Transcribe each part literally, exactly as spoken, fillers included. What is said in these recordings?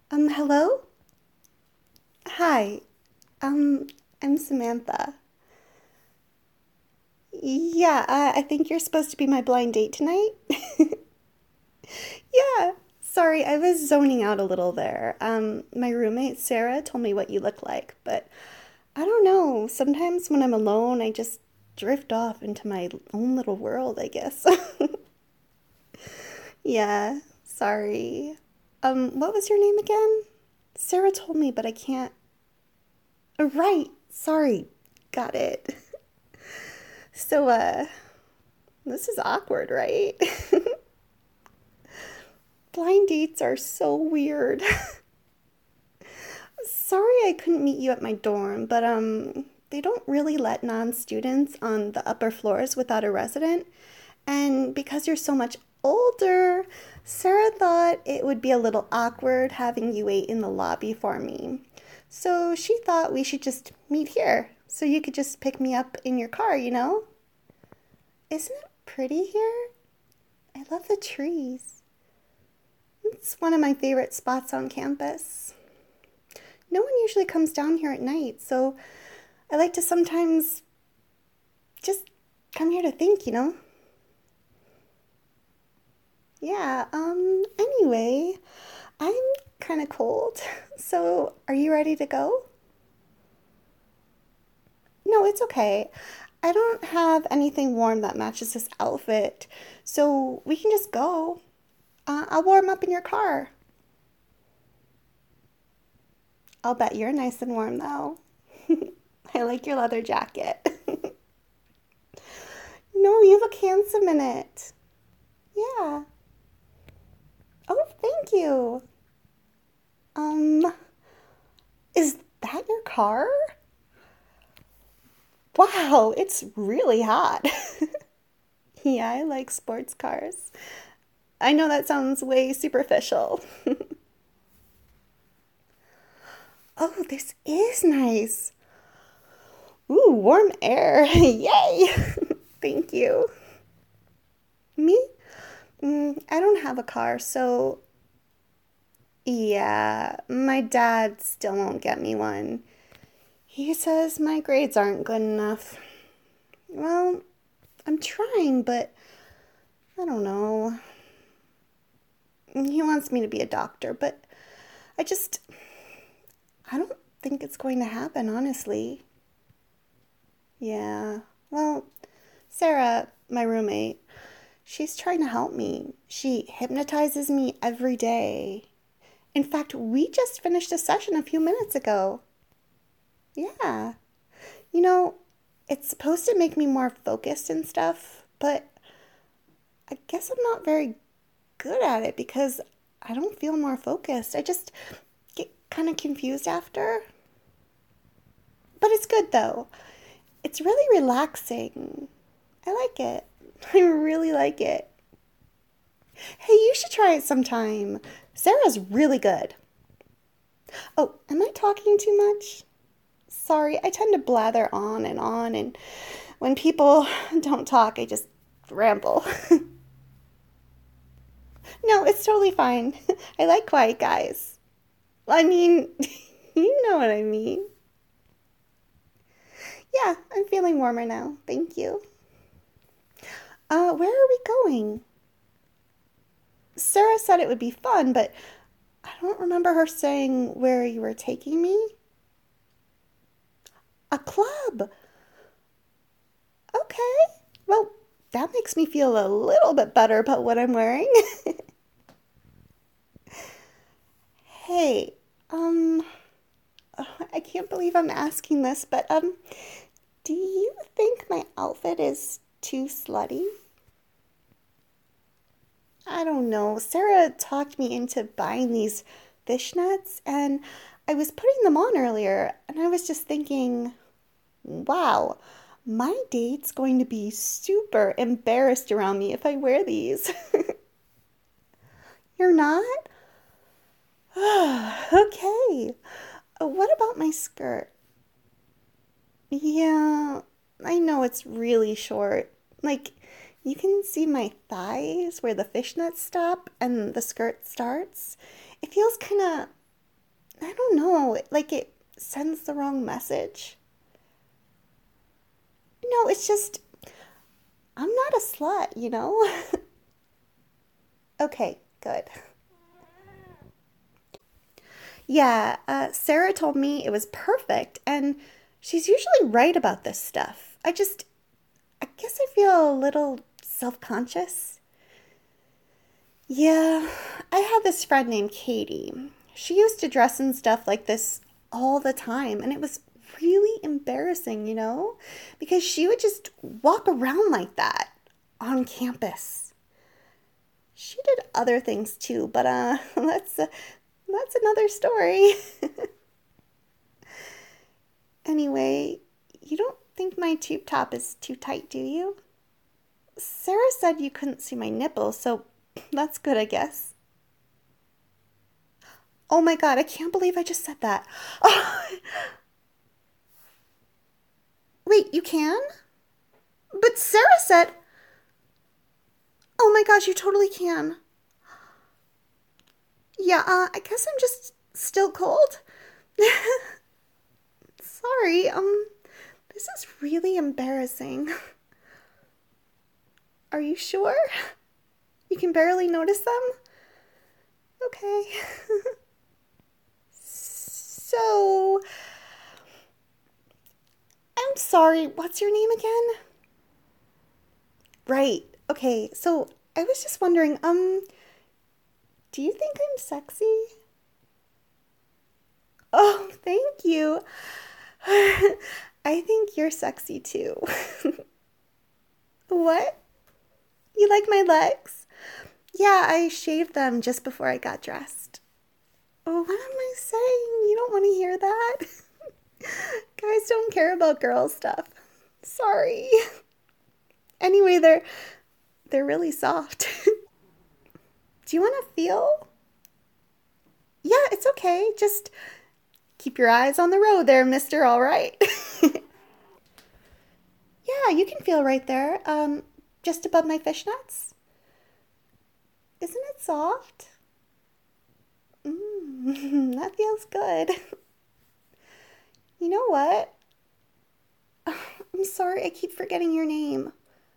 Um, hello? Hi. Um, I'm Samantha. Yeah, uh, I think you're supposed to be my blind date tonight. Yeah. Sorry, I was zoning out a little there. Um, my roommate Sarah told me what you look like, but I don't know. Sometimes when I'm alone, I just drift off into my own little world, I guess. Yeah, sorry. Um, what was your name again? Sarah told me, but I can't. Oh, right. Sorry. Got it. So, uh, this is awkward, right? Blind dates are so weird. Sorry I couldn't meet you at my dorm, but um they don't really let non-students on the upper floors without a resident. And because you're so much older, Sarah thought it would be a little awkward having you wait in the lobby for me. So she thought we should just meet here so you could just pick me up in your car, you know? Isn't it pretty here? I love the trees. It's one of my favorite spots on campus. No one usually comes down here at night, so I like to sometimes just come here to think, you know? Yeah, um, anyway, I'm kind of cold, so are you ready to go? No, it's okay. I don't have anything warm that matches this outfit, so we can just go. Uh, I'll warm up in your car. I'll bet you're nice and warm, though. I like your leather jacket. No, you look handsome in it. Yeah. Oh, thank you. Um, is that your car? Wow, it's really hot. Yeah, I like sports cars. I know that sounds way superficial. Oh, this is nice. Ooh, warm air. Yay. Thank you. Me? Mm, I don't have a car, so yeah, my dad still won't get me one. He says my grades aren't good enough. Well, I'm trying, but I don't know. He wants me to be a doctor, but I just, I don't think it's going to happen, honestly. Yeah. Well, Sarah, my roommate, she's trying to help me. She hypnotizes me every day. In fact, we just finished a session a few minutes ago. Yeah. You know, it's supposed to make me more focused and stuff, but I guess I'm not very good at it because I don't feel more focused. I just get kind of confused after. But it's good though. It's really relaxing. I like it. I really like it. Hey, you should try it sometime. Sarah's really good. Oh, am I talking too much? Sorry, I tend to blather on and on, and when people don't talk, I just ramble. No, it's totally fine. I like quiet guys. I mean, you know what I mean. Yeah, I'm feeling warmer now. Thank you. Uh, where are we going? Sarah said it would be fun, but I don't remember her saying where you were taking me. A club. Okay. Well, that makes me feel a little bit better about what I'm wearing. Hey, um, I can't believe I'm asking this, but um, do you think my outfit is too slutty? I don't know. Sarah talked me into buying these fishnets, and I was putting them on earlier, and I was just thinking, wow, my date's going to be super embarrassed around me if I wear these. You're not? Okay. Uh, What about my skirt? Yeah, I know it's really short. Like, you can see my thighs where the fishnets stop and the skirt starts. It feels kind of I don't know, like it sends the wrong message. No, it's just, I'm not a slut, you know? Okay, good. Yeah, uh, Sarah told me it was perfect, and she's usually right about this stuff. I just, I guess I feel a little self conscious. Yeah, I had this friend named Katie. She used to dress in stuff like this all the time, and it was really embarrassing, you know? Because she would just walk around like that on campus. She did other things too, but uh that's uh, that's another story. Anyway, you don't think my tube top is too tight, do you? Sarah said you couldn't see my nipples, so that's good, I guess. Oh my god, I can't believe I just said that. Oh, wait, you can? But Sarah said, oh my gosh, you totally can. Yeah, uh, I guess I'm just still cold. Sorry, um, this is really embarrassing. Are you sure? You can barely notice them? Okay. So, I'm sorry, what's your name again? Right. Okay, so I was just wondering, um, do you think I'm sexy? Oh, thank you. I think you're sexy too. What? You like my legs? Yeah, I shaved them just before I got dressed. Oh, what am I saying? You don't want to hear that? Guys don't care about girl stuff. Sorry. Anyway, they're they're really soft. Do you want to feel? Yeah, it's okay. Just keep your eyes on the road there, mister, all right? Yeah, you can feel right there. Um, just above my fishnets. Isn't it soft? Mmm, that feels good. You know what? I'm sorry, I keep forgetting your name.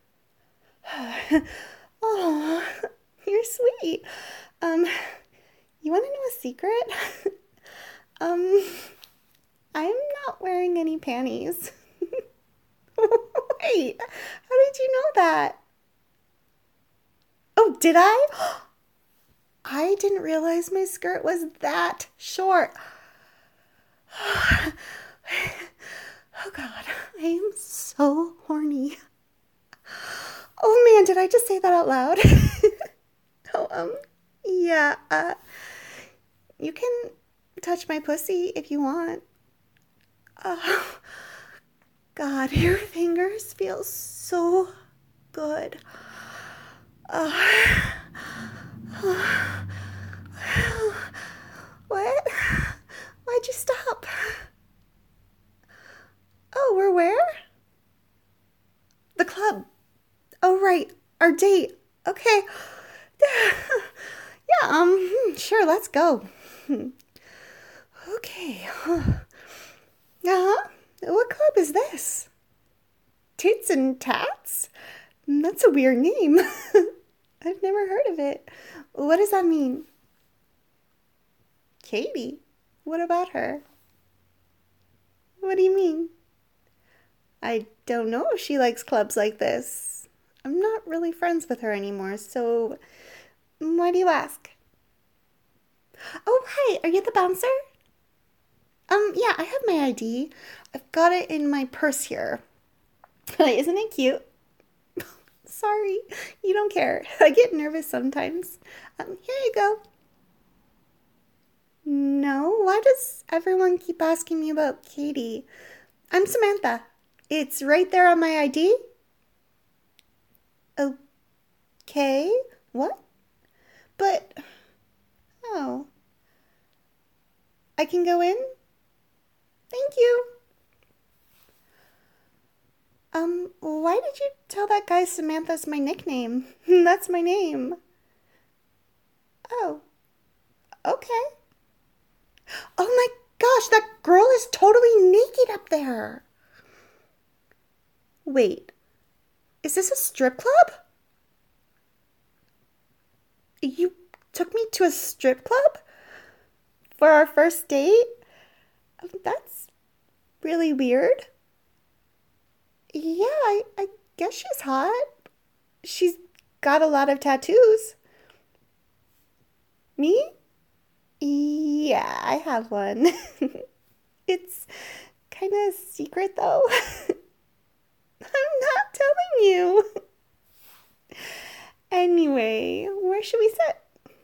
Oh, you're sweet. Um, you want to know a secret? um, I'm not wearing any panties. Wait, how did you know that? Oh, did I? I didn't realize my skirt was that short. Oh God, I am so horny. Oh man, did I just say that out loud? Oh, um, yeah, uh, you can touch my pussy if you want. Oh, God, your fingers feel so good. Uh, what? Why'd you stop? Oh, we're where? The club. Oh, right, our date. Okay. Yeah, um, hmm, sure, let's go. Okay. Uh-huh. What club is this? Tits and Tats? That's a weird name. I've never heard of it. What does that mean? Katie? What about her? What do you mean? I don't know if she likes clubs like this. I'm not really friends with her anymore, so why do you ask? Oh, hi, are you the bouncer? Um, yeah, I have my I D. I've got it in my purse here. Isn't it cute? Sorry, you don't care. I get nervous sometimes. Um, here you go. No, why does everyone keep asking me about Katie? I'm Samantha. It's right there on my I D. Okay, what? But, oh, I can go in? Thank you. Um, why did you tell that guy Samantha's my nickname? That's my name. Oh, okay. Oh my gosh, that girl is totally naked up there. Wait, is this a strip club? You took me to a strip club for our first date? That's really weird. Yeah, I, I guess she's hot. She's got a lot of tattoos. Me? Yeah, I have one. It's kind of secret though. I'm not telling you. Anyway, where should we sit?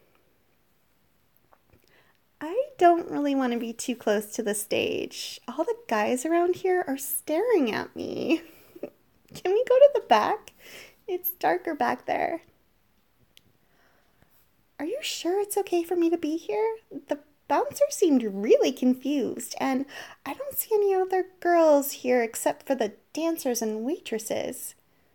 I don't really want to be too close to the stage. All the guys around here are staring at me. Can we go to the back? It's darker back there. Are you sure it's okay for me to be here? The bouncer seemed really confused, and I don't see any other girls here except for the dancers and waitresses.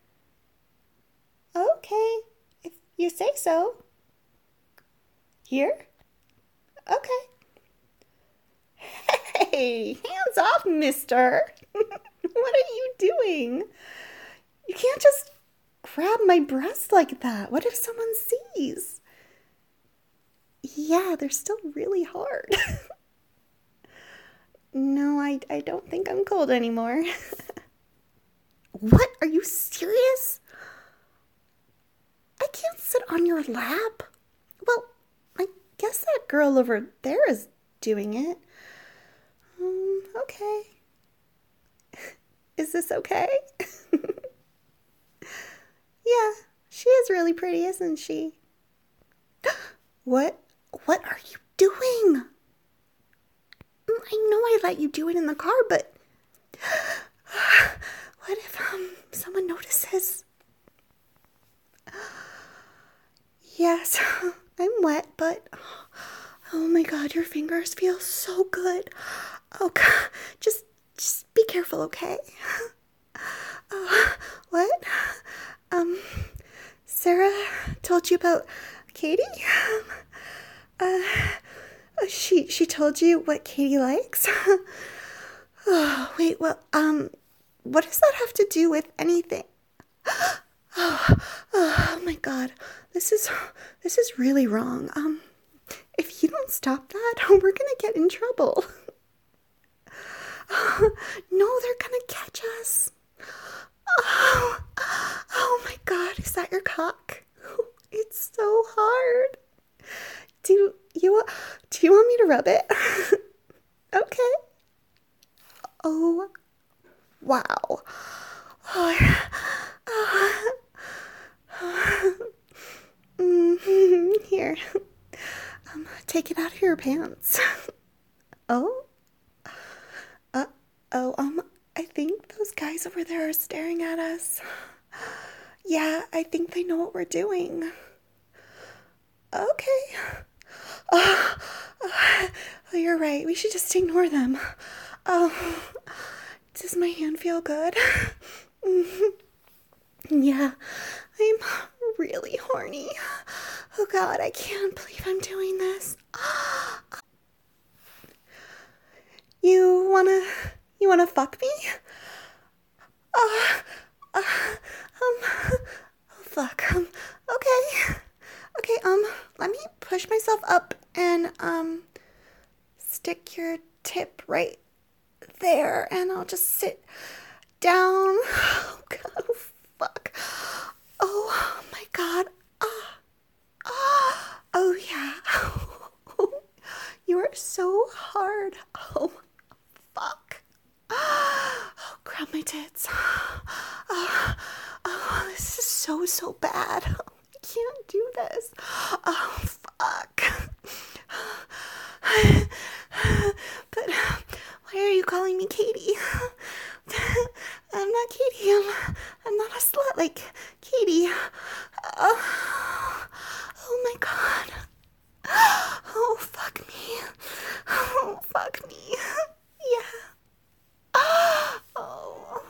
Okay, if you say so. Here? Okay. Hey, hands off, mister. What are you doing? You can't just grab my breast like that. What if someone sees? Yeah, they're still really hard. No, I, I don't think I'm cold anymore. What? Are you serious? I can't sit on your lap. Well, I guess that girl over there is doing it. Um, okay. Is this okay? Yeah, she is really pretty, isn't she? What? What are you doing? I know I let you do it in the car, but what if um someone notices? Yes, I'm wet, but oh my god, your fingers feel so good. Oh god, just just be careful, okay? Uh, what? Um, Sarah told you about Katie? Uh, she she told you what Katie likes? Oh, wait, well, um, what does that have to do with anything? Oh, oh my god, this is this is really wrong. Um, if you don't stop that, we're gonna get in trouble. No, they're gonna catch us. Oh, oh my god, is that your cock? It's so hard. Do you do you want me to rub it? Okay. Oh, wow. Oh, oh. Mm-hmm. Here. Um, take it out of your pants. Oh? Uh, oh, um, I think those guys over there are staring at us. Yeah, I think they know what we're doing. Okay. Oh, oh, you're right. We should just ignore them. Oh, does my hand feel good? Yeah, I'm really horny. Oh god, I can't believe I'm doing this. You wanna, you wanna fuck me? Uh, uh, um, oh fuck, um, okay. Okay, um, let me push myself up and, um, stick your tip right there, and I'll just sit down. Oh god, oh fuck. Oh my god. Ah, ah, oh yeah. You are so hard. Oh, fuck. Oh, grab my tits. Oh, oh, this is so, so bad. I can't do this. Oh, fuck. But why are you calling me Katie? I'm not Katie. I'm, I'm not a slut like Katie. Oh, oh my god. Oh, fuck me. Oh, fuck me. Yeah. Oh.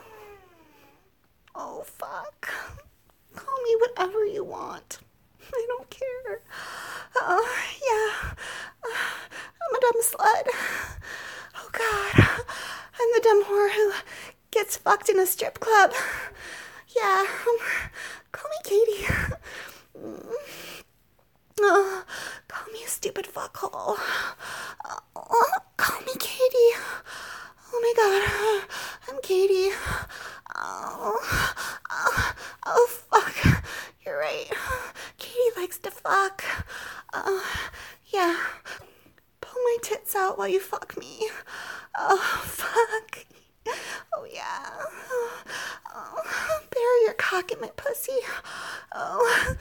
Oh, fuck. Call me whatever you want. I don't care. dumb slut. Oh God, I'm the dumb whore who gets fucked in a strip club. Yeah, um, call me Katie. Oh, call me a stupid fuckhole. Oh, call me Katie. Oh my God, I'm Katie. Oh, oh, oh fuck, you're right. Katie likes to fuck. Uh, yeah, pull my tits out while you fuck me. Oh, fuck. Oh, yeah. Oh, bury your cock in my pussy. Oh,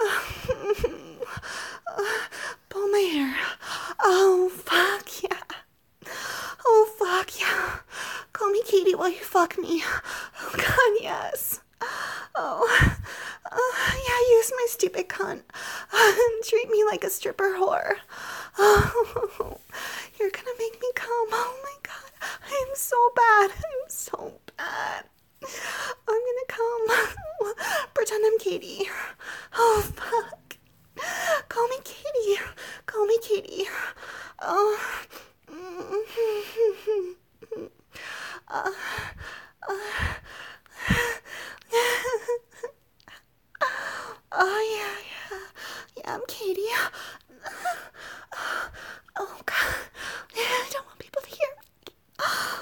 oh, pull my hair. Oh, fuck, yeah. Oh, fuck, yeah. Call me Katie while you fuck me. Oh, God, yes. Oh, oh yeah, use my stupid cunt. Treat me like a stripper whore. Oh, you're gonna make me come. Oh, my God. I'm so bad. I'm so bad. I'm gonna come. Pretend I'm Katie. Oh, fuck. Call me Katie. Call me Katie. Oh. Uh, uh, oh, yeah, yeah. Yeah, I'm Katie. Oh, God. I don't want people to hear me. Oh,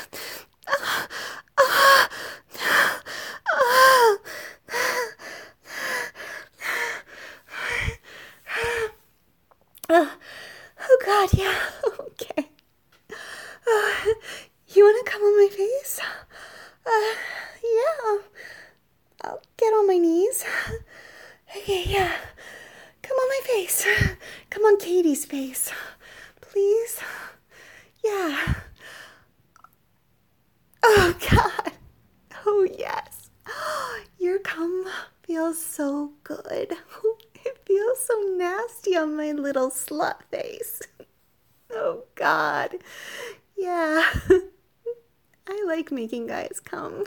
God, yeah. Okay. Uh, you want to come on my face? Uh, yeah. I'll get on my knees. Okay, yeah. Come on my face. Come on Katie's face. Please. Yeah. Oh, God. Oh, yes. Your cum feels so good. It feels so nasty on my little slut face. Oh, God. Yeah. I like making guys come.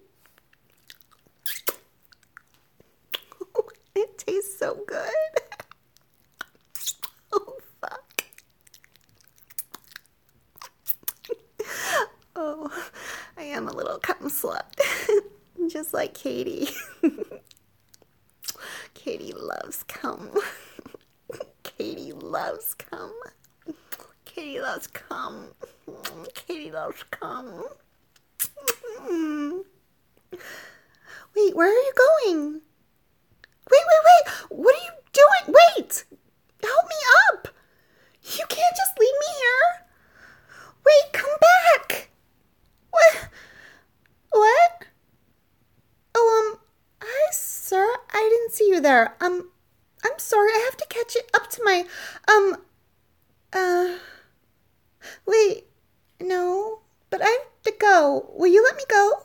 It tastes so good. Oh, fuck. Oh, I am a little cum slut. Just like Katie. Katie loves cum. Katie loves cum. Katie loves cum. Katie loves cum. Wait, where are you going? Wait, wait, wait! What are you doing? Wait! Help me up! You can't just leave me here! Wait, come back! What? What? Oh, um, hi, sir. I didn't see you there. Um, I'm sorry. I have to catch it up to my, um, uh, wait, no, but I have to go. Will you let me go?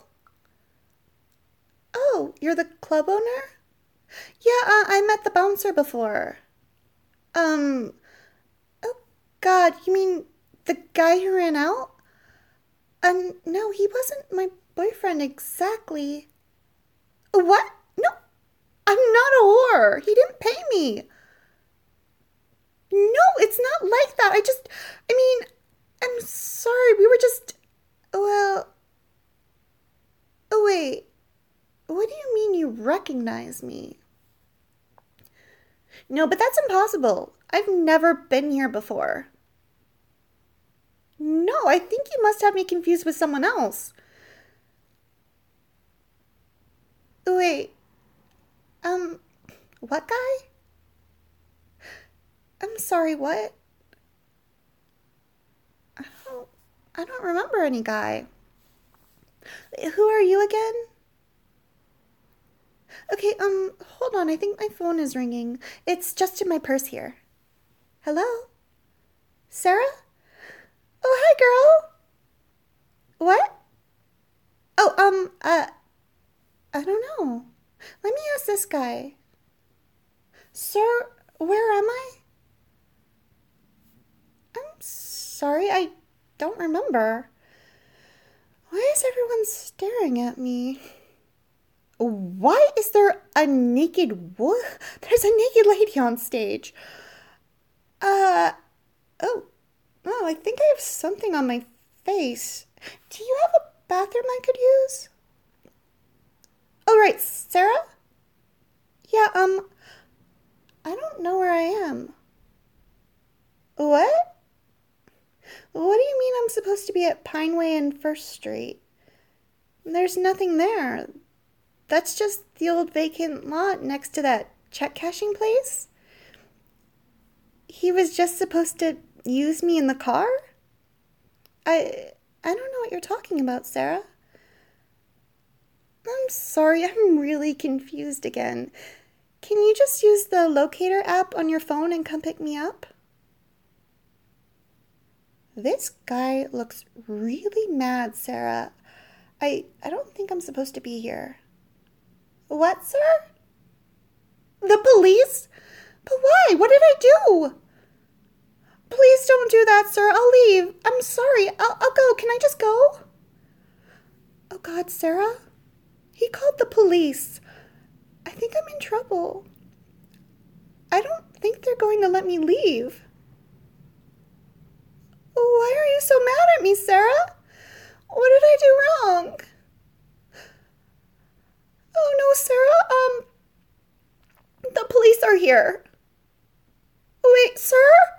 Oh, you're the club owner? Yeah, uh, I met the bouncer before. Um, oh, God, you mean the guy who ran out? Um, no, he wasn't my boyfriend exactly. What? No, I'm not a whore. He didn't pay me. No, it's not like that. I just, I mean, I'm sorry. We were just, well, oh, wait. What do you mean you recognize me? No, but that's impossible. I've never been here before. No, I think you must have me confused with someone else. Wait, um, what guy? I'm sorry, what? I don't, I don't remember any guy. Who are you again? Okay, um, hold on, I think my phone is ringing. It's just in my purse here. Hello? Sarah? Oh, hi, girl. What? Oh, um, uh, I don't know. Let me ask this guy. Sir, where am I? I'm sorry, I don't remember. Why is everyone staring at me? Why is there a naked wo- There's a naked lady on stage. Uh, oh, I think I have something on my face. Do you have a bathroom I could use? Oh, right, Sarah? Yeah, um, I don't know where I am. What? What do you mean I'm supposed to be at Pineway and First Street? There's nothing there. That's just the old vacant lot next to that check cashing place. He was just supposed to use me in the car? I I don't know what you're talking about, Sarah. I'm sorry, I'm really confused again. Can you just use the locator app on your phone and come pick me up? This guy looks really mad, Sarah. I I don't think I'm supposed to be here. What, sir? The police? But why? What did I do? Please don't do that, sir. I'll leave. I'm sorry. I'll, I'll go. Can I just go? Oh, God, Sarah? He called the police. I think I'm in trouble. I don't think they're going to let me leave. Why are you so mad at me, Sarah? What did I do wrong? Oh, no, Sarah. Um, the police are here. Wait, sir?